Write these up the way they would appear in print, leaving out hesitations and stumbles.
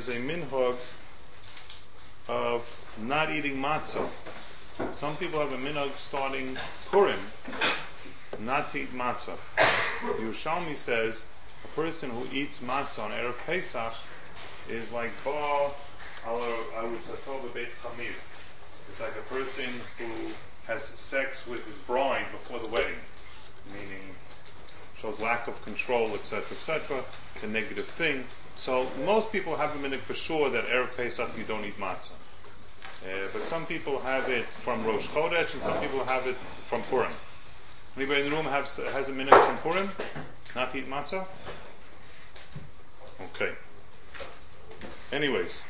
there's a minhag of not eating matzah. Some people have a minhag starting Purim not to eat matzah. Yerushalmi says a person who eats matzah on Erev Pesach is like Ba al Beit Chamir. It's like a person who has sex with his bride before the wedding, meaning shows lack of control, etc., etc. It's a negative thing. So most people have a minhag for sure that Erev Pesach you don't eat matzah. But some people have it from Rosh Chodesh and some people have it from Purim. Anybody in the room has a minhag from Purim? Not to eat matzah? Okay. Anyways.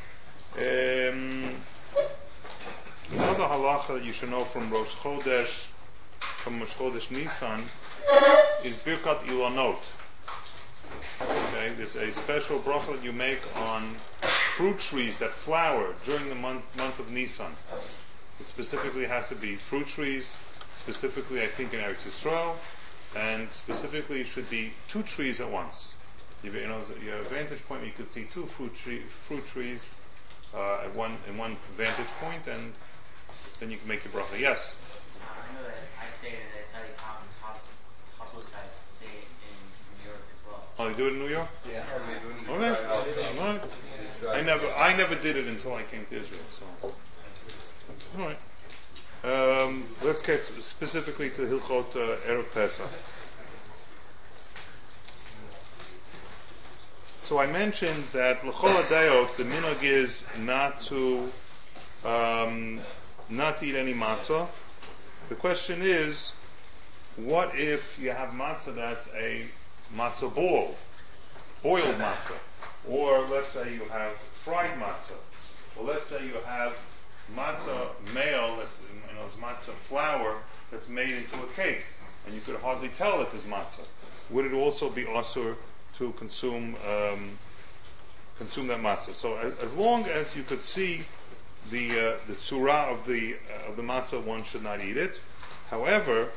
Another halacha that you should know from Rosh Chodesh Nisan, is Birkat Ilanot. Okay, there's a special bracha that you make on fruit trees that flower during the month of Nisan. It specifically has to be fruit trees, specifically I think in Eretz Yisrael, and specifically it should be 2 trees at once. You have a vantage point where you could see 2 fruit trees in one vantage point, and then you can make your bracha. Yes? I know that I say that it's already publicized to say it in New York as well. Oh, they do it in New York? Yeah. Okay. All right. I never did it until I came to Israel. So, all right. Let's get specifically to Hilchot Erev Pesach. So I mentioned that l'chol hadayot the minhag is not to eat any matzah. The question is, what if you have matzah that's a matzah ball, boiled matzah, or let's say you have fried matzah, or let's say you have matzah meal, it's matzah flour that's made into a cake, and you could hardly tell it is matzah. Would it also be asur to consume that matzah? So as long as you could see the tzura of the matzah, one should not eat it. However,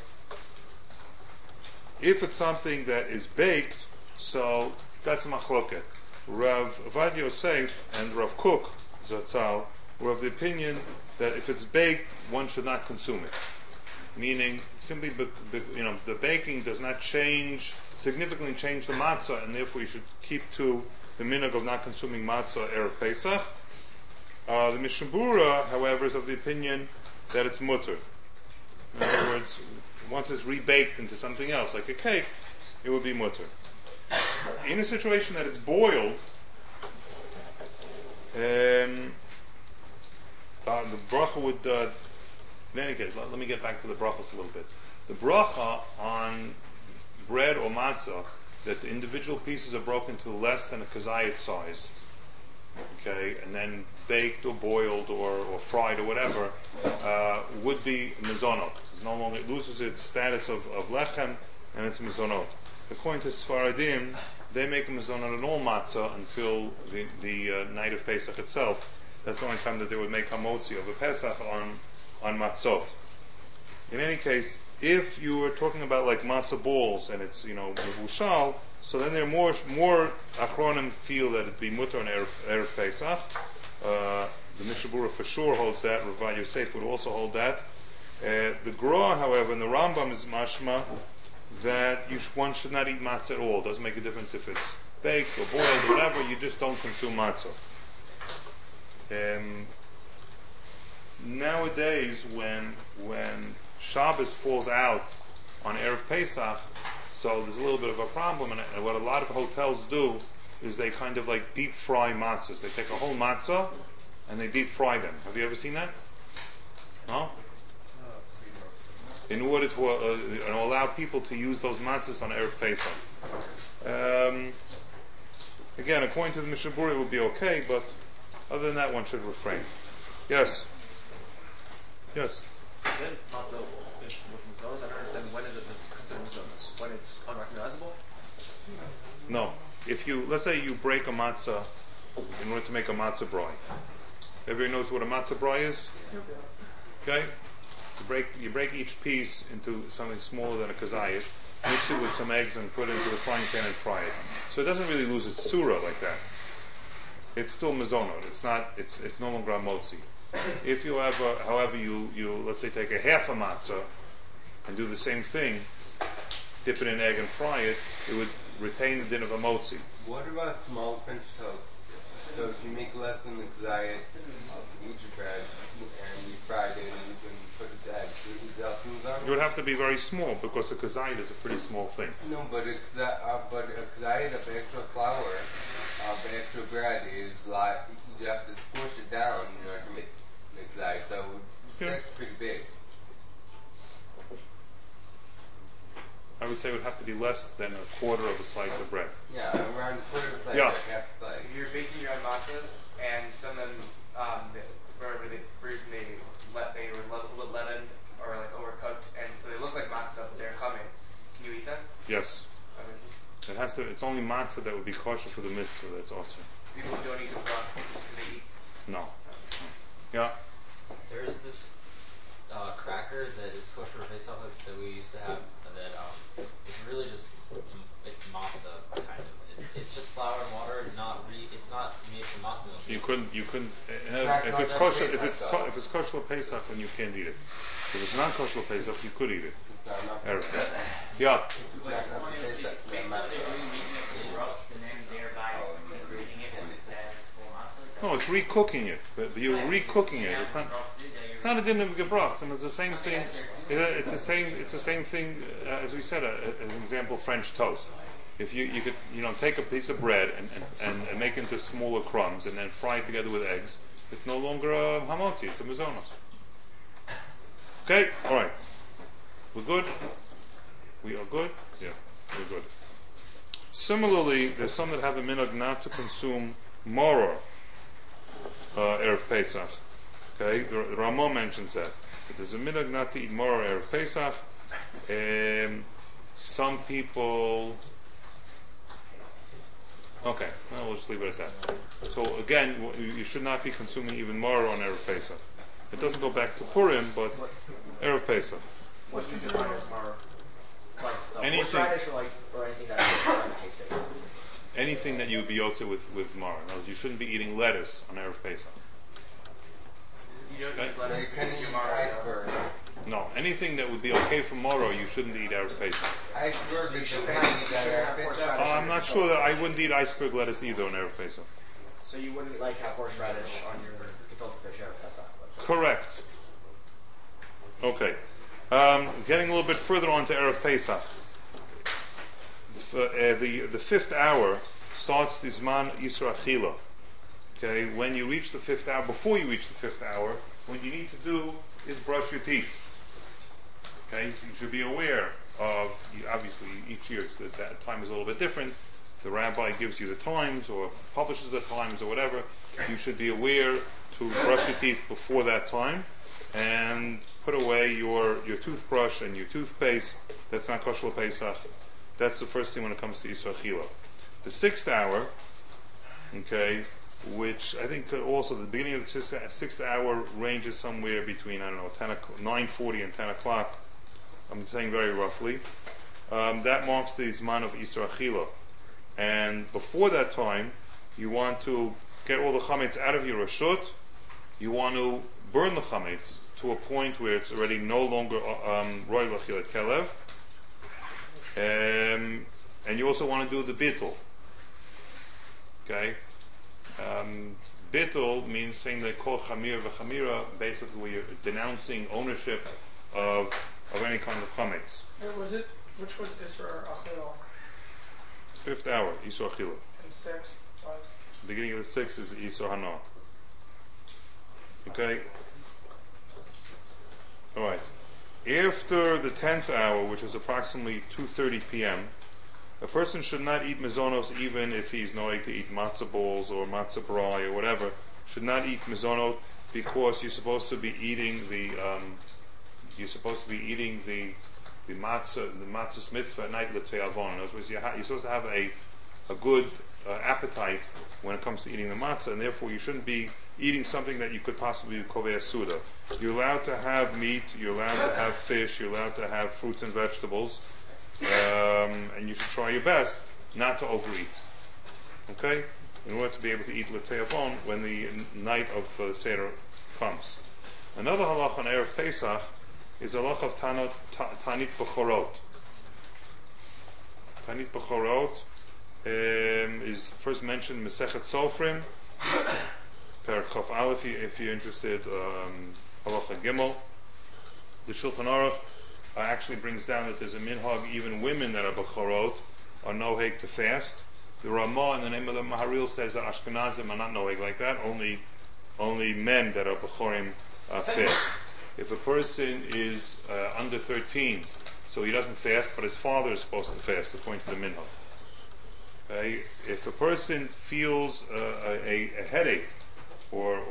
if it's something that is baked, so that's a machloket. Rav Avad Yosef and Rav Kook Zatzal were of the opinion that if it's baked, one should not consume it. Meaning, simply the baking does not significantly change the matzah, and therefore you should keep to the minhag of not consuming matzah Erev Pesach. The Mishnah Berurah, however, is of the opinion that it's mutter. In other words, once it's rebaked into something else, like a cake, it would be mutter. In a situation that it's boiled, the bracha would, in any case, let me get back to the brachas a little bit. The bracha on bread or matzah, that the individual pieces are broken to less than a kazayit size, okay, and then baked or boiled or fried or whatever, would be mizonot. No longer, it loses its status of lechem, and it's mizonot. According to Sfaradim, they make a mizonot on all matzah until the night of Pesach itself. That's the only time that they would make hamotzi of a Pesach on matzot. In any case, if you were talking about like matzah balls and it's mevushal, so then there are more achronim feel that it'd be mutter on Erev Pesach. The Mishnah Berurah for sure holds that. Rav Yosef would also hold that. The Gra, however, and the Rambam is mashma that one should not eat matzah at all. It doesn't make a difference if it's baked or boiled or whatever. You just don't consume matzah. Nowadays, when Shabbos falls out on Erev Pesach, so there's a little bit of a problem, and what a lot of hotels do is they kind of like deep fry matzahs. They take a whole matzah and they deep fry them. Have you ever seen that? No? In order to allow people to use those matzahs on Erev Pesach. Again, according to the Mishnah Berurah, it would be okay, but other than that, one should refrain. Yes? Yes? Then matzah with mizonos, I don't understand when is it considered mizonos? When it's unrecognizable? No. Let's say you break a matzah in order to make a matzah brai. Everybody knows what a matzah brai is? Okay? You break each piece into something smaller than a kazayit, mix it with some eggs and put it into the frying pan and fry it. So it doesn't really lose its surah like that. it's still mezonot. It's not. It's no longer a motzi. If you ever, however, you let's say take a half a matzah and do the same thing, dip it in egg and fry it, it would retain the din of a motzi. What about small French toast? So if you make less than the diet, eat your bread, and you fried it, and you can put it to egg. Is that too much? It would have to be very small because a kazayit is a pretty small thing. No, but a kazayit of extra flour, of extra bread is like, you have to squish it down in order to make kazayit. So that's pretty big. I would say it would have to be less than a quarter of a slice of bread. Yeah, around a quarter of a slice, Yeah. like half a slice. If you're baking your own matzahs and some of them, wherever they freeze them, they were a little leavened or like overcooked, and so they look like matzah, but they're chametz. Can you eat them? Yes. It has to. It's only matzah that would be kosher for the mitzvah. That's awesome. People who don't eat the broth, can they eat? No. Yeah. There's this cracker that is kosher Pesach that we used to have that it's really just it's matzah kind of. It's just flour and water. It's not made from matzah milk. You couldn't. If it's kosher, if it's kosher Pesach, then you can't eat it. If it's not kosher Pesach, you could eat it. Erev Pesach. Yeah. But they still they're doing making it for roast and then thereby creating it and it's full matzah. No, it's recooking it. But you're recooking it. It's not. It's not a din of gebrach. It's the same thing. It's the same thing as we said. As an example, French toast. If you could take a piece of bread and make it into smaller crumbs and then fry it together with eggs, it's no longer a hamotzi. It's a mezonos. Okay, all right. We're good. We are good. Yeah, we're good. Similarly, there's some that have a minhag not to consume maror erev Pesach. Okay, the Ramah mentions that. But there's a minhag not to eat maror erev Pesach. Some people. Okay, well, we'll just leave it at that. So again, you should not be consuming even maror on erev Pesach. It doesn't go back to Purim, but erev Pesach. What's considered as mar? Like Anything- horseradish or anything that tastes good. Anything that you would be yotze with maror. In other words, you shouldn't be eating lettuce on erev Pesach. You don't Okay. eat lettuce. You can eat your maror. iceberg. No, anything that would be okay for maror, you shouldn't eat erev Pesach. Iceberg, you shouldn't can have- eat you shouldn't have that. horseradish. I'm not sure that I wouldn't eat iceberg lettuce either on erev Pesach. So you wouldn't like have horseradish on your gefilte fish out of Pesach, let's say. Correct. Okay. Getting a little bit further on to erev Pesach. The fifth hour starts the Zman Yisra Achila. Okay, when you reach the fifth hour, before you reach the fifth hour, what you need to do is brush your teeth. Okay, you should be aware of, obviously each year that time is a little bit different. The rabbi gives you the times or publishes the times or whatever. You should be aware to brush your teeth before that time and put away your toothbrush and your toothpaste. That's not kosher Pesach. That's the first thing when it comes to Yisra Achila. The sixth hour, okay, which I think also the beginning of the sixth hour ranges somewhere between 9:40 and 10 o'clock. I'm saying very roughly. That marks the Zman of Yisra Achila. And before that time, you want to get all the chametz out of your reshut. You want to burn the chametz to a point where it's already no longer roy l'achilat kelev. And you also want to do the bittul. Okay? Bittul means saying they call chamir v'chamira, basically where you're denouncing ownership of any kind of chametz. Which was Isra Achil? Fifth hour, Yisra Achila. And sixth was? Beginning of the sixth is Yisra Hana. Okay? Alright. After the 10th hour, which is approximately 2:30 p.m., a person should not eat mezonos even if he's knowing to eat matzah balls or matzah brai or whatever. Should not eat mezonot because you're supposed to be eating the matzah's mitzvah at night l'te'avon. In other words, you're supposed to have a good appetite when it comes to eating the matzah, and therefore you shouldn't be eating something that you could possibly be kovei suda. You're allowed to have meat, you're allowed to have fish, you're allowed to have fruits and vegetables, and you should try your best not to overeat. Okay? in order to be able to eat L'Teavon when the night of Seder comes. Another halacha on Erev Pesach is a halacha of Tanit Bechorot. Tanit Bechorot is first mentioned in Masechet Sofrim, Perek Chof Aleph, if you're interested, halacha Gimel. The Shulchan Aruch actually brings down that there's a minhag, even women that are Bechorot are noheg to fast. The Ramah in the name of the Maharil says that Ashkenazim are not noheg like that, only men that are Bechorim fast. If a person is under 13, so he doesn't fast, but his father is supposed to fast, according to the minhag. If a person feels a headache or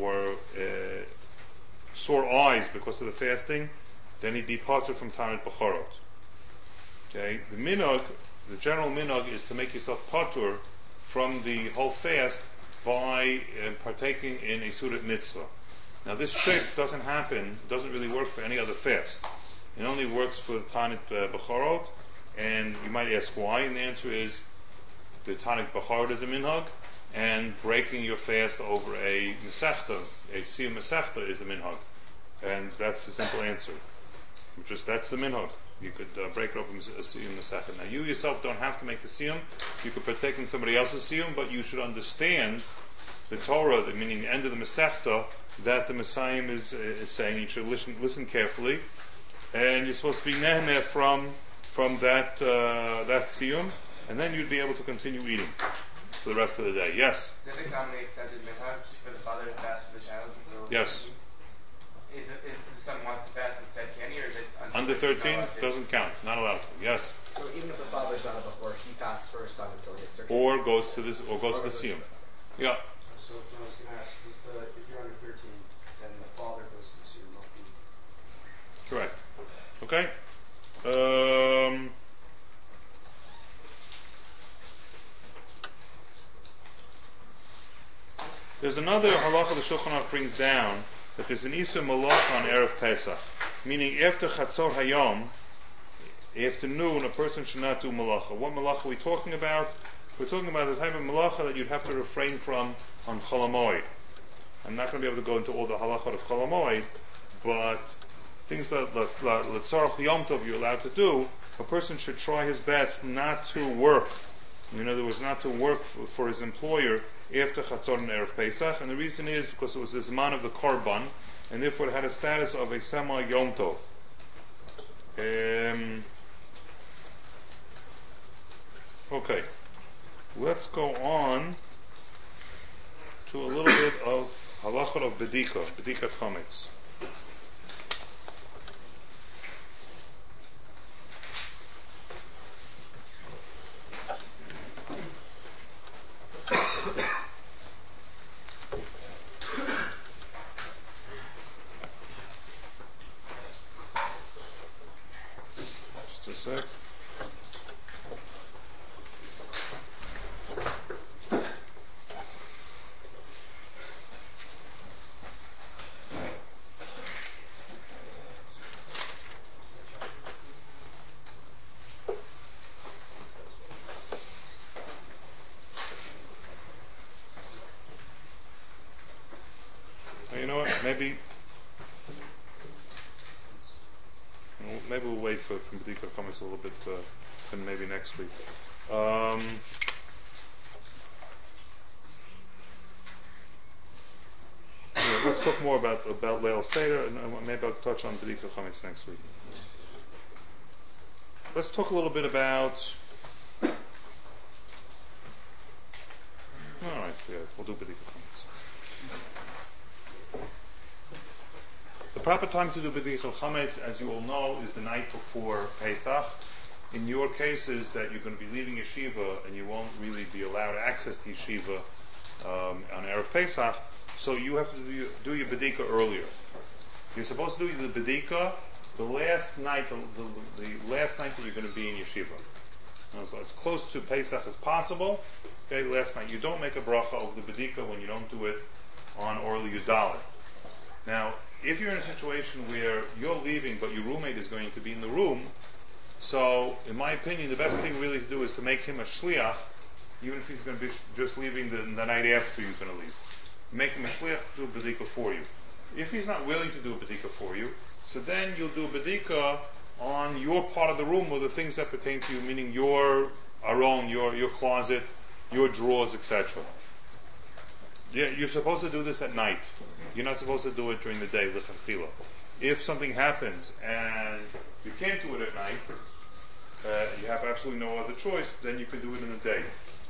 sore eyes because of the fasting, then he'd be parted from Tanit Bechorot. Okay, the general minhag is to make yourself patur from the whole fast by partaking in a Sudat mitzvah. Now this trick doesn't really work for any other fast. It only works for the Tanit Bechorot, and you might ask why, and the answer is the Tanit Bechorot is a minhag, and breaking your fast over a Masechta, a Siyum Masechta, is a minhag. And that's the simple answer. That's the minhag. You could break it over a Siyum Masechta. Now you yourself don't have to make the Siyum. You could partake in somebody else's Siyum, but you should understand the Torah, meaning the end of the Masechta, that the Messiah is saying. You should listen carefully, and you're supposed to be nehmeh from that Siyum, and then you'd be able to continue eating for the rest of the day. Yes? Is it commonly accepted minhag for the father to fast for the child? Yes. If the son wants to fast instead, can he, or is it Under 13 doesn't count. Not allowed to. Yes. So even if the father's not before, he fasts for his son until he gets 13. Or goes to the Siyum. Yeah. So I was going to ask, if you're under 13, then the father goes to the Siyum, not the... Correct. Okay. There's another halacha the Shulchan Aruch brings down, that there's an Isur Malacha on Erev Pesach, meaning after Chatzor Hayom, afternoon, a person should not do Malacha. What Malacha are we talking about? We're talking about the type of Malacha that you'd have to refrain from on Chol HaMoed. I'm not going to be able to go into all the halachot of Chol HaMoed, but things that L'tzarach Yom Tov you're allowed to do, a person should try his best not to work. In other words, not to work for his employer after Chatzor and Erev Pesach, and the reason is because it was the Zman of the Korban, and therefore it had a status of a Sema Yom Tov. Okay, let's go on to a little bit of halachot of Bedikat Chametz. Just a sec. You know what? Maybe we'll wait for Bedikat Chametz a little bit, and maybe next week. Let's talk more about Leil Seder, and maybe I'll touch on Bedikat Chametz next week. Let's talk a little bit about. All right, yeah, we'll do Bedikat Chametz. The proper time to do Bedikat Chametz, as you all know, is the night before Pesach. In your cases, that you're going to be leaving yeshiva and you won't really be allowed access to yeshiva on Erev Pesach, so you have to do your Bedika earlier. You're supposed to do the Bedika the last night that you're going to be in yeshiva. So as close to Pesach as possible. Okay, last night. You don't make a bracha of the Bedika when you don't do it on Orli Yudalit. Now, if you're in a situation where you're leaving but your roommate is going to be in the room, so in my opinion the best thing really to do is to make him a shliach even if he's going to be just leaving the night after you're going to leave. Make him a shliach to do a bedika for you. If he's not willing to do a bedika for you, so then you'll do a bedika on your part of the room or the things that pertain to you, meaning your aron, your closet, your drawers, etc. Yeah, you're supposed to do this at night. You're not supposed to do it during the day, l'chachila. If something happens and you can't do it at night, you have absolutely no other choice, then you can do it in the day.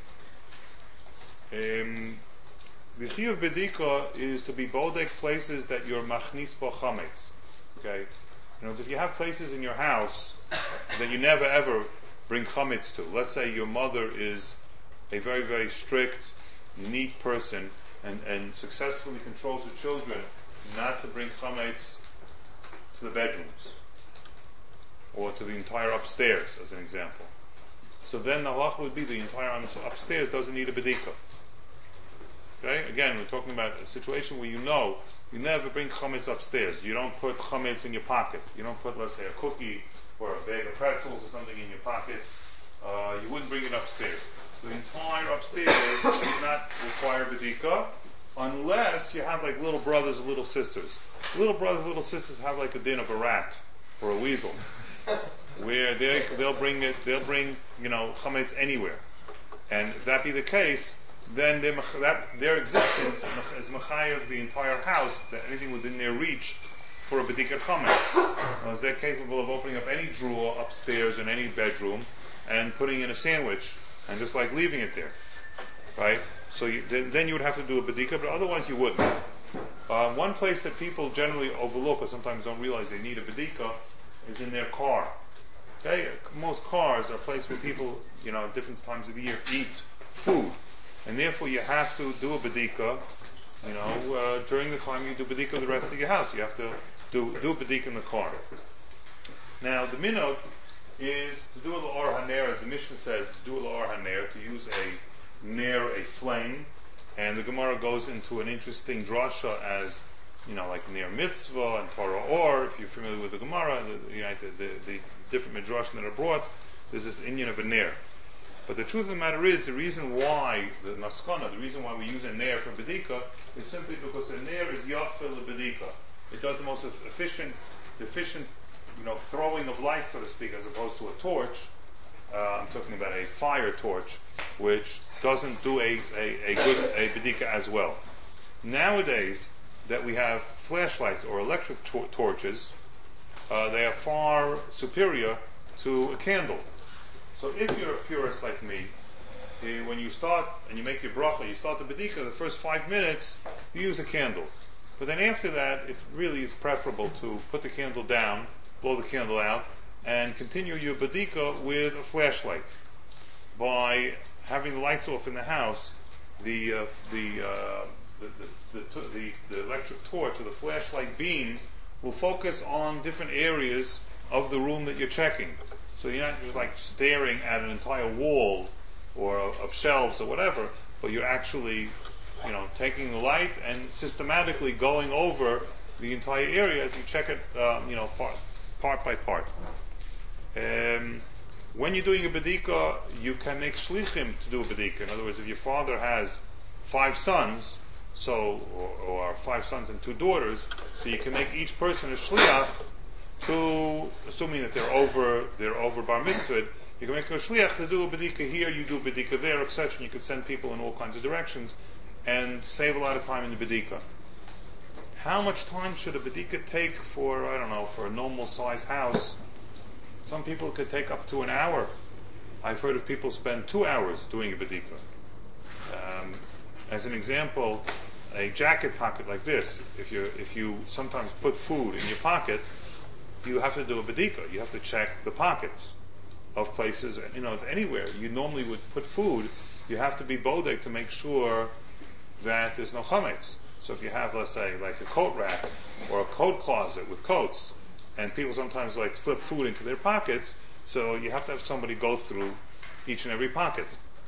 The chiyuv bedika is to be bodek places that you're machnis bo chametz. Okay? If you have places in your house that you never ever bring chametz to, let's say your mother is a very, very strict, neat person and successfully controls her children not to bring chametz to the bedrooms or to the entire upstairs, as an example. So then the halacha would be the entire upstairs doesn't need a bedika. Okay? Again, we're talking about a situation where you never bring chametz upstairs. You don't put chametz in your pocket. You don't put, let's say, a cookie or a bag of pretzels or something in your pocket. You wouldn't bring it upstairs. The entire upstairs does not require bedika unless you have like little brothers and little sisters. Little brothers and little sisters have like a din of a rat or a weasel, where they'll bring chametz anywhere. And if that be the case, then their existence is mechayev the entire house, that anything within their reach for a bedika chametz. As they're capable of opening up any drawer upstairs in any bedroom and putting in a sandwich and just like leaving it there, right? So then you would have to do a bedika, but otherwise you wouldn't. One place that people generally overlook or sometimes don't realize they need a bedika is in their car. Okay, most cars are a place where people, at different times of the year eat food, and therefore you have to do a bedika. During the time you do bedika the rest of your house, you have to do a bedika in the car. Now the minhag is to do a l'or haner, as the Mishnah says, to do a l'or haner, to use a flame, and the Gemara goes into an interesting drasha as, like ner mitzvah and Torah or, if you're familiar with the Gemara, the different midrashim that are brought, there's this inyan of a ner. But the truth of the matter is, the reason why, the maskana, the reason why we use a ner for bedika is simply because a ner is yafil bedika. It does the most efficient, throwing of light, so to speak, as opposed to a torch. I'm talking about a fire torch, which doesn't do a bedika as well. Nowadays, that we have flashlights or electric torches, they are far superior to a candle. So if you're a purist like me, when you start and you make your bracha, you start the bedika, the first 5 minutes, you use a candle. But then after that, it really is preferable to put the candle down, blow the candle out, and continue your bedika with a flashlight. By having the lights off in the house, the electric torch or the flashlight beam will focus on different areas of the room that you're checking. So you're not just like staring at an entire wall or of shelves or whatever, but you're actually, taking the light and systematically going over the entire area as you check it, part by part. When you're doing a bedika, you can make shlichim to do a bedika. In other words, if your father has 5 sons, or 5 sons and 2 daughters, so you can make each person a shliach to, assuming that they're over bar mitzvah, you can make a shliach to do a bedika here, you do a bedika there, etc. And you can send people in all kinds of directions and save a lot of time in the bedika. How much time should a bedika take for a normal size house? Some people could take up to an hour. I've heard of people spend 2 hours doing a bedika. As an example, a jacket pocket like this, if you sometimes put food in your pocket, you have to do a bedika. You have to check the pockets of places, as anywhere you normally would put food, you have to be bodek to make sure that there's no chametz. So if you have, let's say, like a coat rack or a coat closet with coats, and people sometimes like slip food into their pockets, so you have to have somebody go through each and every pocket.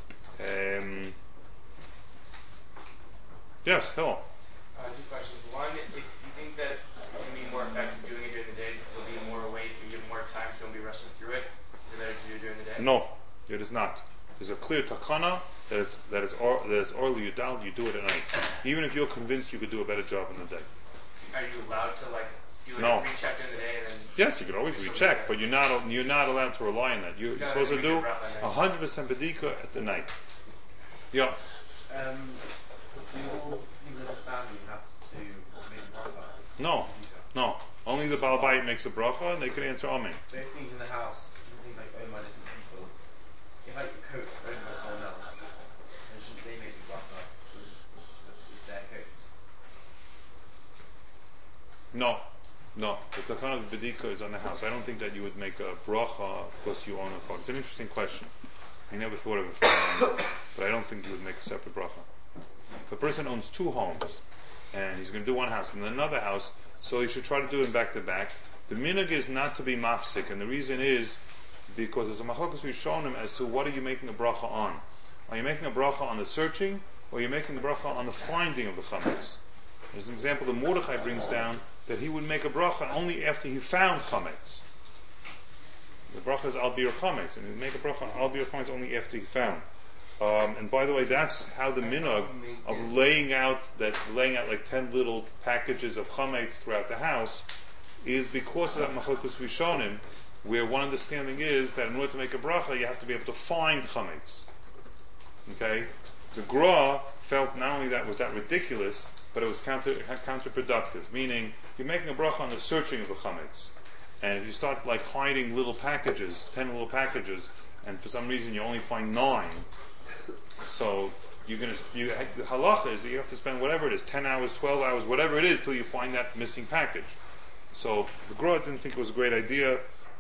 Yes, hello. 2 questions. One, if you think that it can be more effective doing it during the day, because you'll be more awake and you have more time, so you'll be rushing through it, is it better to do it during the day? No, it is not. There's a clear takana that it's orly yudal, you do it at night. Even if you're convinced you could do a better job in the day. Are you allowed to like do like No. a recheck in the day and then? Yes, you could always recheck, but you're not allowed to rely on that. You're No, supposed to you do make it rough at 100% bedika at the night. Yeah. You in the family have to make bracha. No. Only the Baal Bayit makes a bracha, and they can answer Amen. But if things in the house, things like owned by different people, if like the coat owned by someone else, then shouldn't they make the bracha? It's their coat. No. The takana of bedika is on the house. I don't think that you would make a bracha because you own a car. It's an interesting question. I never thought of it for a moment, but I don't think you would make a separate bracha. If a person owns two homes, and he's going to do one house and then another house, so he should try to do them back to back. The minhag is not to be mafsik, and the reason is because there's a machlokas we've shown him as to what are you making a bracha on. Are you making a bracha on the searching, or are you making a bracha on the finding of the chametz? There's an example that Mordechai brings down that he would make a bracha only after he found chametz. The bracha is al bir chametz, and he would make a bracha on al bir chametz only after he found. And by the way, that's how the minhag of laying out like 10 little packages of chametz throughout the house is because of that machlokes rishonim, where one understanding is that in order to make a bracha, you have to be able to find chametz. Okay, the Gra felt not only that was that ridiculous, but it was counterproductive. Meaning, you're making a bracha on the searching of the chametz, and if you start like hiding little packages, 10 little packages, and for some reason you only find 9. So the halacha is that you have to spend whatever it is, 10 hours, 12 hours, whatever it is, till you find that missing package. So the Gra didn't think it was a great idea.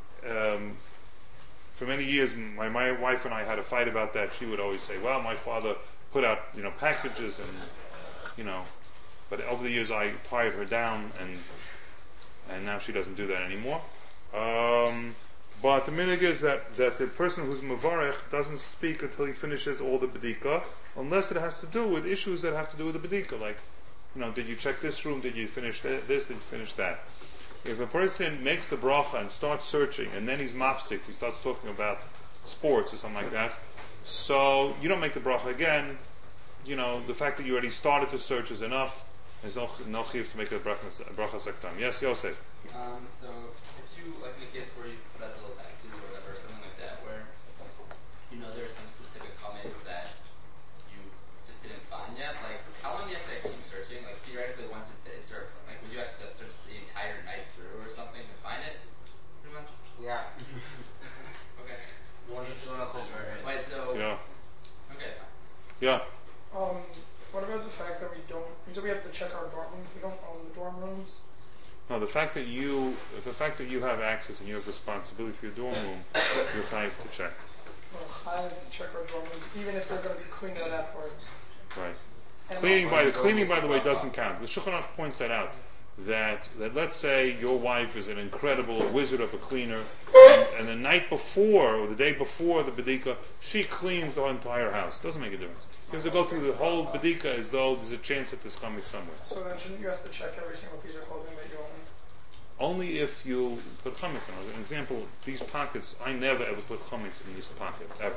For many years, my wife and I had a fight about that. She would always say, "Well, my father put out packages, and But over the years, I tired her down, and now she doesn't do that anymore. But the minhag is that the person who's mevarech doesn't speak until he finishes all the bedika, unless it has to do with issues that have to do with the bedika, like, did you check this room? Did you finish this? Did you finish that? If a person makes the bracha and starts searching, and then he's mafsik, he starts talking about sports or something like that, so you don't make the bracha again. The fact that you already started to search is enough. There's no chiv to make a bracha sektam. Yes, Yosef. So if you, like in a case where you put out little packages or whatever, something like that, where there are some specific comments that you just didn't find yet, like how long do you have to keep searching? Like theoretically, once it's searched, like would you have to search the entire night through or something to find it? Pretty much. Yeah. Okay. Wait, so. Yeah. Okay. Yeah. What about the fact that we have to check our dorm rooms? We don't own the dorm rooms. No, the fact that you have access and you have responsibility for your dorm room, you're chayiv to check. We're chayiv to check our dorm rooms, even if they're going to be cleaned out afterwards. Right. And Cleaning by the way doesn't count. The Shulchan Aruch points that out. That let's say your wife is an incredible wizard of a cleaner, and the night before or the day before the bedika, she cleans the entire house. Doesn't make a difference. You have to go through the whole bedika as though there's a chance that there's chametz somewhere. So then shouldn't you have to check every single piece of clothing that you own? Only if you put chametz in. As an example, these pockets, I never ever put chametz in this pocket, ever.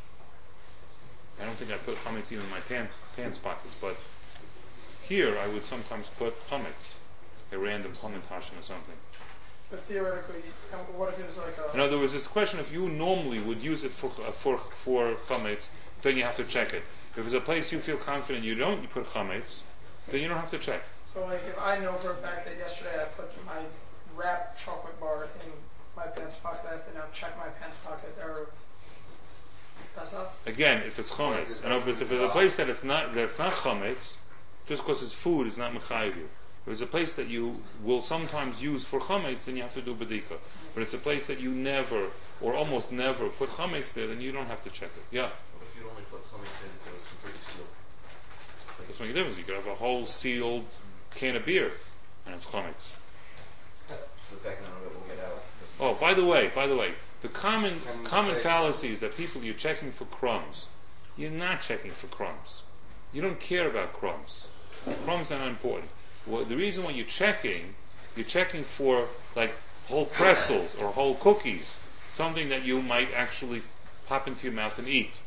I don't think I put chametz even in my pants pockets, but here I would sometimes put chametz. A random commentation or something. But theoretically, what if it was like a... In other words, it's a question if you normally would use it for chametz, then you have to check it. If it's a place you feel confident you put chametz, then you don't have to check. So like if I know for a fact that yesterday I put my wrapped chocolate bar in my pants pocket, I have to now check my pants pocket or... That's not... Again, if it's chametz, and if it's a place that's not chametz, just because it's food is not mechayiv you. If it's a place that you will sometimes use for chametz, then you have to do bedika. But it's a place that you never, or almost never, put chametz there, then you don't have to check it. Yeah? What if you only put chametz in if it was completely sealed? It doesn't make a difference. You could have a whole sealed can of beer, and it's chametz. So the fact none of it will get out. Oh, by the way, the common fallacy is that you're checking for crumbs. You're not checking for crumbs. You don't care about crumbs. Crumbs are not important. Well, the reason why you're checking for like whole pretzels or whole cookies, something that you might actually pop into your mouth and eat.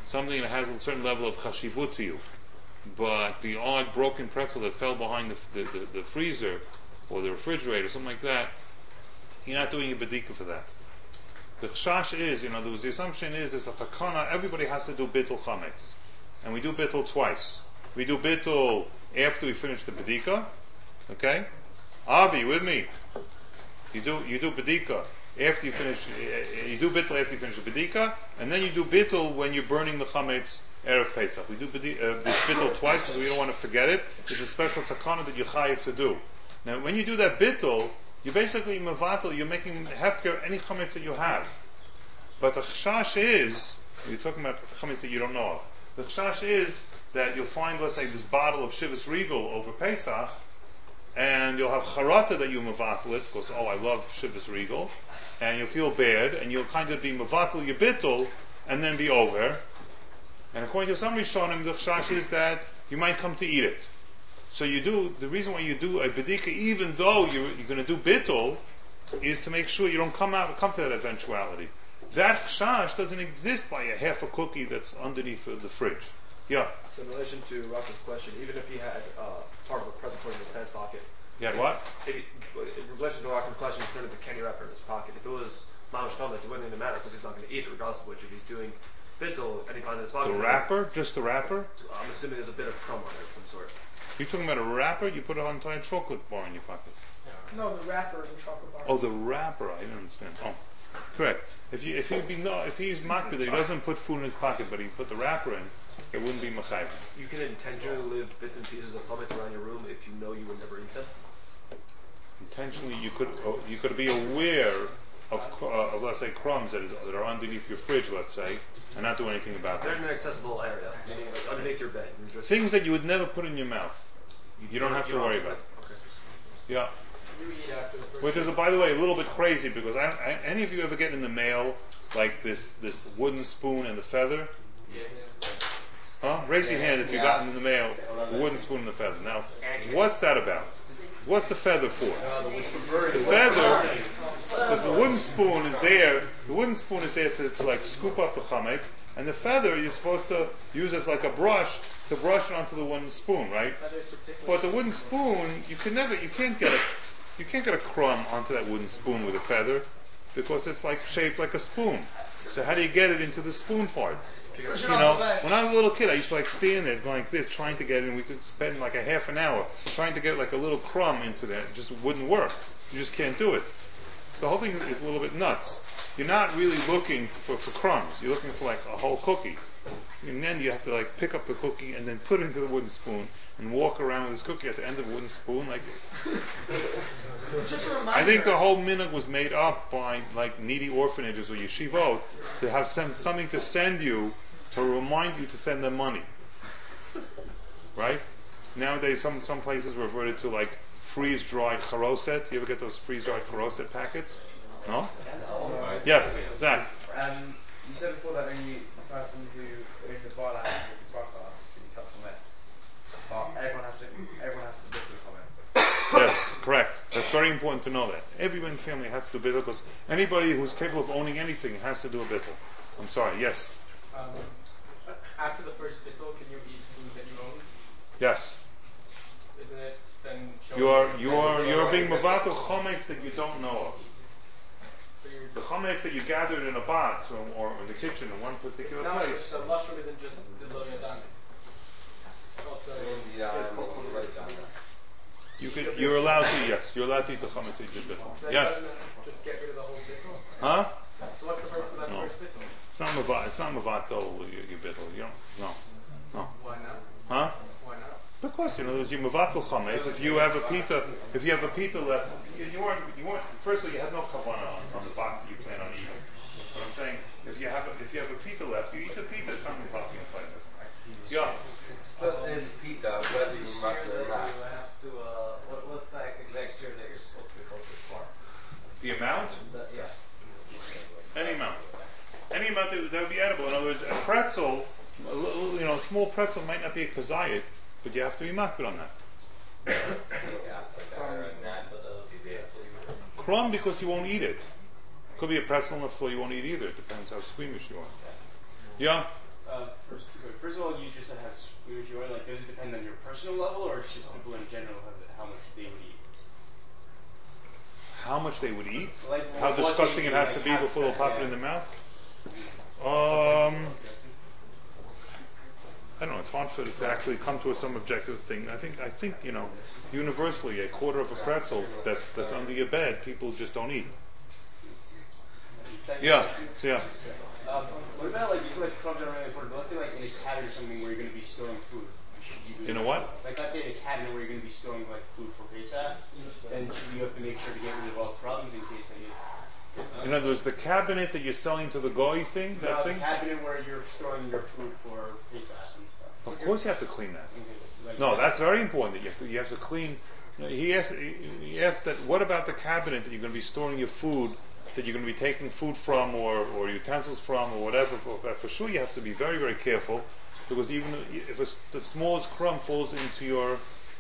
something that has a certain level of chashivut to you. But the odd broken pretzel that fell behind the freezer or the refrigerator, something like that, you're not doing a bedika for that. The chash is, in other words, the assumption is a takana, everybody has to do bittul chametz. And we do bittul twice. We do bittul after we finish the bedika. Okay? Avi, with me? You do bedika after you finish, you do bittul after you finish the bedika, and then you do bittul when you're burning the chametz erev Pesach. We do this bittul twice because we don't want to forget it. It's a special takana that you chayiv to do. Now, when you do that bittul, you're basically mevatel, you're making hefker any chametz that you have. But the chash is, you're talking about chametz that you don't know of. The chash is that you'll find, let's say, this bottle of Shivas Regal over Pesach, and you'll have charata that you mevatel it, because, oh, I love Shivas Regal, and you'll feel bad, and you'll kind of be mevatel your bittul, and then be over. And according to some Rishonim, the chash is that you might come to eat it. So you do, the reason why you do a bedika, even though you're going to do bittul, is to make sure you don't come to that eventuality. That chash doesn't exist by a half a cookie that's underneath the fridge. Yeah. So in relation to Russell's question, even if he had part of a present in his pants pocket, You had what? in relation to Russell's question, he turned the candy wrapper in his pocket. If it was mamash comments, it wouldn't even matter because he's not going to eat it regardless of which. If he's doing bittul and he finds in his pocket, The wrapper? Just the wrapper? I'm assuming there's a bit of crumb on it of some sort. You're talking about a wrapper? You put an entire chocolate bar in your pocket. No, the wrapper is a chocolate bar. Oh, the wrapper. I didn't understand. Oh, correct. If he's makbid, he doesn't put food in his pocket, but he put the wrapper in, it wouldn't be machayev. You can intentionally leave bits and pieces of chametz around your room if you know you would never eat them. Intentionally, you could be aware of let's say crumbs that are underneath your fridge, let's say, and not do anything about They're them. in an accessible area, meaning like underneath your bed. You're just Things that you would never put in your mouth. You don't have to worry about. Okay. Yeah. You eat after the first. Which is, by the way, a little bit crazy because any of you ever get in the mail like this wooden spoon and the feather? Huh? Raise your hand if you've gotten in the mail the wooden spoon and the feather. Now, what's that about? What's the feather for? The feather, the wooden spoon is there. The wooden spoon is there to like scoop up the chametz, and the feather you're supposed to use as like a brush to brush it onto the wooden spoon, right? But the wooden spoon, you can't get a crumb onto that wooden spoon with a feather because it's like shaped like a spoon. So how do you get it into the spoon part? You know, when I was a little kid, I used to like stand there going like this, trying to get it, and we could spend like a half an hour trying to get like a little crumb into that. It just wouldn't work. You just can't do it. So the whole thing is a little bit nuts. You're not really looking for crumbs. You're looking for like a whole cookie. And then you have to like pick up the cookie and then put it into the wooden spoon and walk around with this cookie at the end of a wooden spoon. Like, Just a reminder. I think the whole minhag was made up by like needy orphanages or yeshivot to have something to send you to remind you to send them money. Right? Nowadays, some places reverted to like freeze-dried charoset. You ever get those freeze-dried charoset packets? No? Yes, Zach. You said before that only the person who owns the bar has to bracha can cut comments. But everyone has to do comments. Yes, correct. That's very important to know that. Everyone in the family has to do bittul because anybody who's capable of owning anything has to do a bittul. I'm sorry, yes. After the first bittul, can you eat food that you own? Yes. Isn't it then You're being mevatel chometz that you don't know of. So The chometz that you gathered in a box or in the kitchen in one particular sounds place. like the mushroom isn't just the lo yadan. Also, You're allowed to, yes. You're allowed to eat the chometz that you did bittul. so Yes. doesn't just get rid of the whole bittul? Huh? So what's the purpose of that No. first bittul? It's not mevatel your bittul. You don't. No. Why not? Huh? Why not? Because there's you mevatel chometz. If you have a pita left, you weren't. First of all, you have no kavanah on the box that you plan on eating. But I'm saying, if you have a pita left, you eat the pita. It's not mevatel your plate. Yeah. But is pita, whether you mark it or not. What's that exact share that you're supposed to be focused for? The amount? Yes. Any amount that would be edible. In other words, a pretzel, a small pretzel might not be a kazayit, but you have to be makbid on that. Crumb because you won't eat it. Could be a pretzel on the floor you won't eat either. It depends how squeamish you are. Yeah. First of all, you just have spiritual. Like, does it depend on your personal level, or it's just people in general how much they would eat? How much they would eat? Like, How what disgusting they it has like, to be have before they'll sex, pop it yeah. in their mouth? I don't know. It's hard for it to actually come to some objective thing. I think universally, a quarter of a pretzel that's under your bed, people just don't eat. Yeah. So yeah. What about like you said, like crumbs are really important, but let's say like in a cabin or something where you're going to be storing food. Should you In a what? Like let's say in a cabinet where you're going to be storing like food for Pesach, then you have to make sure to get rid of all crumbs in case they get. In other words, the cabinet that you're selling to the goy thing, that thing. The cabinet where you're storing your food for Pesach and stuff. Of course, you have to clean that. Like, No, that's very important. That you have to clean. He asked that. What about the cabinet that you're going to be storing your food, that you're going to be taking food from, or utensils from, or whatever? For sure, you have to be very, very careful, because even if the smallest crumb falls into your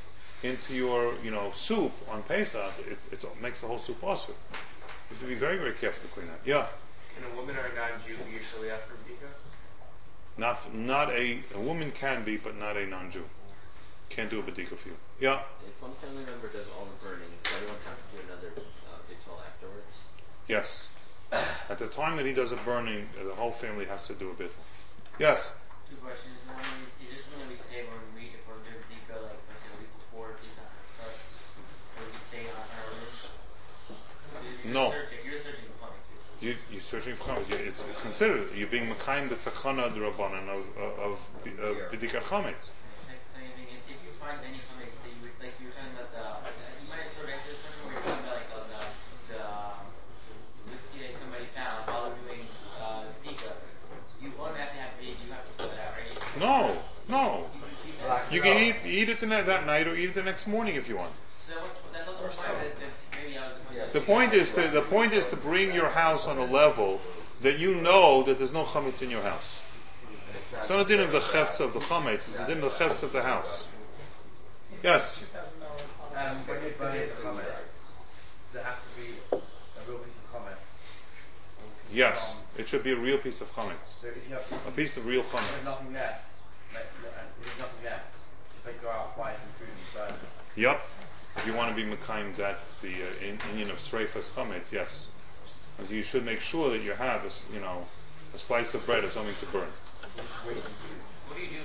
soup on Pesach, it makes the whole soup awesome. You have to be very, very careful to clean that. Yeah. Can a woman or a non-Jew be usually after Bika? Not a woman can be, but not a non-Jew. Can't do a bedika for you. Yeah. If one family member does all the burning, does everyone have to do another bittul afterwards? Yes. At the time that he does a burning, the whole family has to do a bit. Yes. Two questions. One is this something we say when we if we're doing Bika, like let's say a week before Pesach starts? Or we say on our list? No. You're searching the comments, basically. You're searching for chametz. It's considered you're being mekayim the takana d'rabbanan of bedikat chametz. Second thing is if you find any comments that you would like you were talking about you might sort of answer this question where you're talking about like the whiskey that somebody found while they're doing Bika. You automatically have you have to put that out, right? No. You can eat it that night or eat it the next morning if you want. So that's not the point that maybe I was The point is to bring your house on a level that you know that there's no chametz in your house. It's not a din of the chefts of the chametz; it's a din of the chefts of the house. Yes. When you burn the chametz, does it have to be a real piece of chametz? Yes. It should be a real piece of chametz. So if you have A piece of real there's chametz. nothing left, there's nothing left, if they go out buy some food and burn it. Yep. If you want to be mekayim that the Indian of Sreifas chametz, yes. And you should make sure that you have a slice of bread or something to burn. what do you do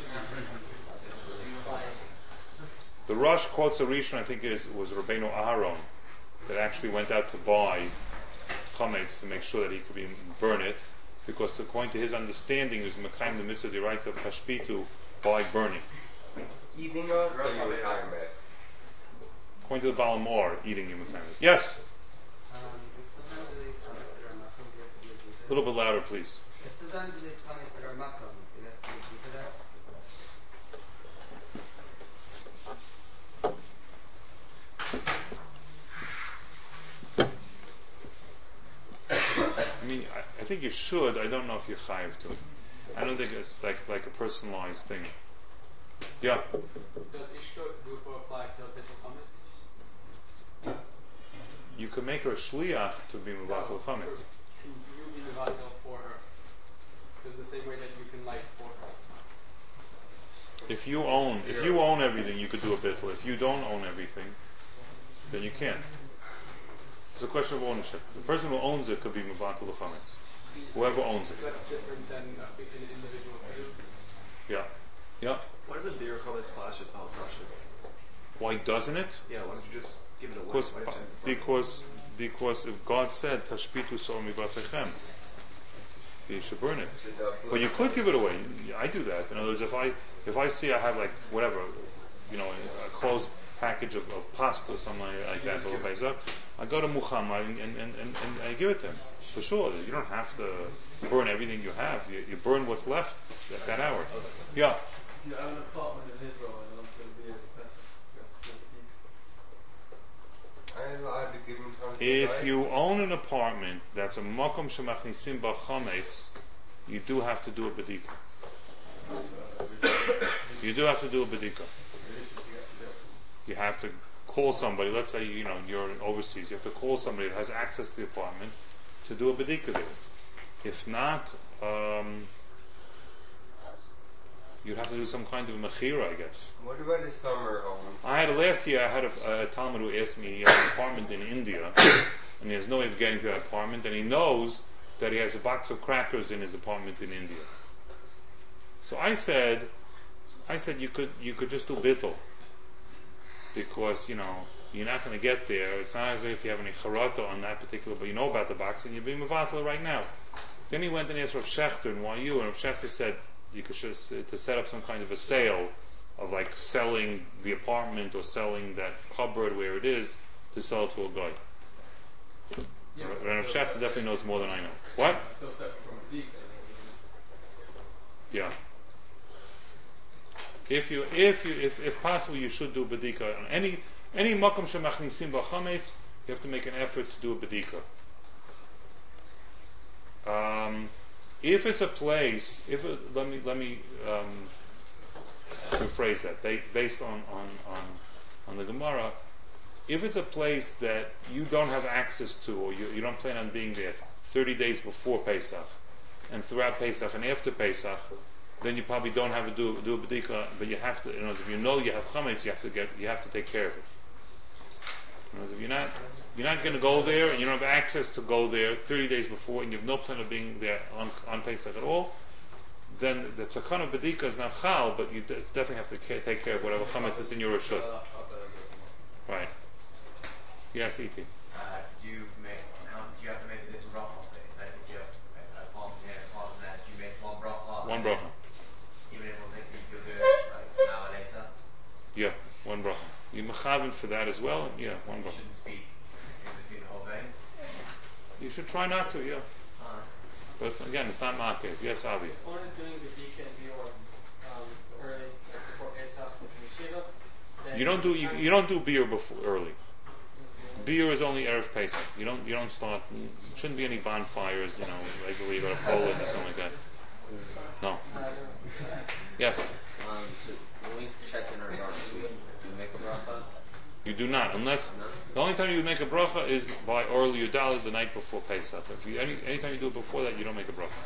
The Rosh quotes a Rishon, I think was Rabbeinu Aharon, that actually went out to buy chametz to make sure that he could burn it, because according to his understanding, is mekayim the mitzvah the rights of tashpitu by burning. Eating of or you According to the Baal Mor, eating you mekayim. Yes. A little bit louder, please. If sometimes they comments that are makam, you have to do that. I mean, I think you should. I don't know if you're chayiv to. I don't think it's like a personalized thing. Yeah. Does Ishkot Gufa apply to bittul chametz? You could make her a shliach to be mevatel chametz. Can you be mevatel for her? Because the same way that you can light for her. If you own everything, you could do a bittul. If you don't own everything, then you can't. It's a question of ownership. The person who owns it could be mevatel chametz. Whoever owns it. So that's different than an individual food. Yeah. Why does a beer chametz clash with al brushes? Why doesn't it? Yeah, why don't you just give it away? Because if God said tashpitu sol mivatechem, you should burn it. But you could give it away. I do that. In other words, if I see I have like whatever, a closed package of pasta or something like that, I go to Muhammad and I give it to him. For sure, you don't have to burn everything you have. You burn what's left at that hour. Yeah. You have an apartment in Israel and I'm going to be If you own an apartment that's a makom shemachnisim ba chametz, you do have to do a bedika. You do have to do a bedika. You have to call somebody. Let's say you're overseas. You have to call somebody that has access to the apartment to do a bedika there. If not, You'd have to do some kind of mechira, I guess. What about the summer home? Last year I had a Talmud who asked me, he has an apartment in India, and he has no way of getting to that apartment, and he knows that he has a box of crackers in his apartment in India. So I said you could just do bittul, because you're not going to get there. It's not as if you have any charata on that particular, but you know about the box and you're being mevatel right now. Then he went and asked Rav Shechter in YU, and Rav Shechter said you could just to set up some kind of a sale of like selling the apartment or selling that cupboard where it is to sell it to a guy. Yeah, Rav Shechter definitely knows more than I know. What? Still separate from a deacon. Yeah. If possible, you should do bedika on any makom shemachnisim b'chametz. You have to make an effort to do a bedika. If it's a place, let me rephrase that based on the Gemara. If it's a place that you don't have access to, or you don't plan on being there 30 days before Pesach, and throughout Pesach and after Pesach, then you probably don't have to do a bedika, but you have to. If you know you have chametz, you have to take care of it. If you're not going to go there, and you don't have access to go there 30 days before, and you have no plan of being there on Pesach at all, then the tzakhan of bedika is not chal, but you definitely have to take care of whatever chametz is in your reshut. Right. Yes, E.T. Do you have to make this bracha? Like if you have a palm here, a palm that, you make one bracha. One bracha. Even if you'll do it like an hour later. Yeah, one bracha. You mechaven for that as well. And yeah, one bracha. You shouldn't speak in between the whole thing. You should try not to. Yeah. But again, it's not market. Yes, Avi. If one is doing the deacon or early before Pesach with Yeshiva, then You don't do beer before early. Beer is only erev Pesach. You don't start. Shouldn't be any bonfires. Regularly you go to Poland or something like that. No. Yes. So when we check in our yards, do we make a bracha? You do not, unless the only time you make a bracha is by Orel Yudal the night before Pesach. Anytime you do it before that, you don't make a bracha.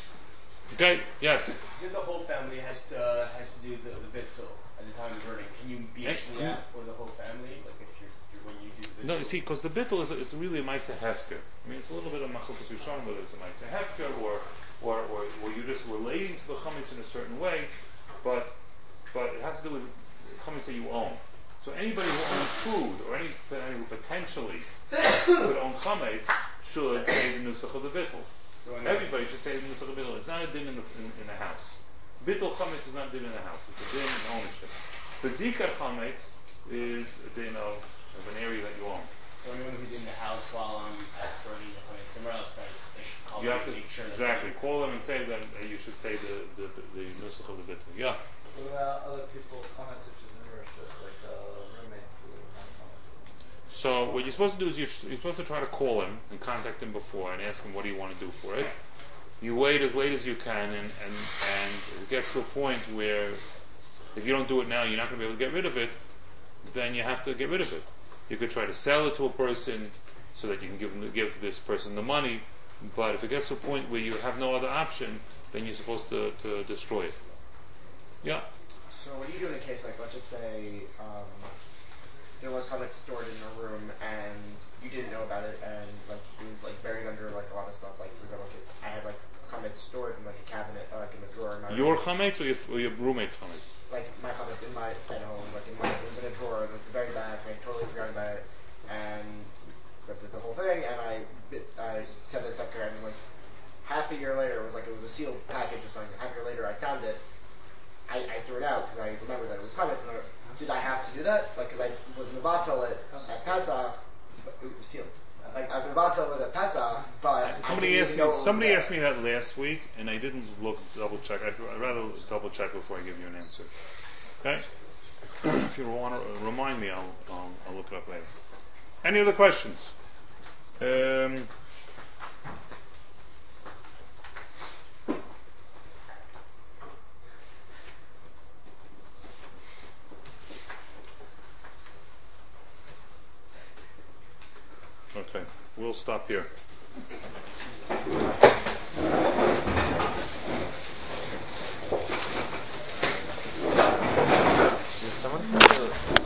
Okay. Yes. So the whole family has to do the bittul at the time of burning. Can you be shliach for the whole family? Like if you're when you do the bittul? No, you see, because the bittul is really a ma'aseh hefker. I mean, it's a little bit of machlokas Yishon, whether it's a ma'aseh hefker or you just relating to the chametz in a certain way, but it has to do with chametz that you own. So anybody who owns food or anybody who potentially could own chametz should say the nusach of the bittul. So everybody should say the nusach of the bittul. It's not a din in the house. Bittul chametz is not a din in the house. It's a din in ownership. Bedikar chametz is a din of an area that you own. So anyone who's in the house while I'm at burning the chametz somewhere else, they should call You have to make sure exactly call them and say that you should say the nusach of the bittul. Yeah. What about other people's comments, such as just like roommates who comment? So what you're supposed to do is you're supposed to try to call him and contact him before and ask him what do you want to do for it. You wait as late as you can, and it gets to a point where if you don't do it now, you're not going to be able to get rid of it. Then you have to get rid of it. You could try to sell it to a person so that you can give this person the money. But if it gets to a point where you have no other option, then you're supposed to destroy it. Yeah. So what do you do in a case like, let's just say, there was chametz stored in a room and you didn't know about it, and like it was like buried under like a lot of stuff. Like for example, I had like chametz stored in like a cabinet, like in a drawer in my Your room. chametz or your roommate's chametz? Like my chametz in my home, like it was in a drawer, like the very back. I totally forgot about it, and the whole thing. And I set this up there, and like half a year later, it was a sealed package or something. Half a year later, I found it. I threw it out because I remembered that it was chametz. Did I have to do that? Like, because I was mevatel it at Pesach, but it was sealed. Like, I was mevatel it at Pesach, but Somebody asked me that last week, and I didn't double check. I'd rather double check before I give you an answer. Okay? If you want to remind me, I'll look it up later. Any other questions? Okay, we'll stop here. I want to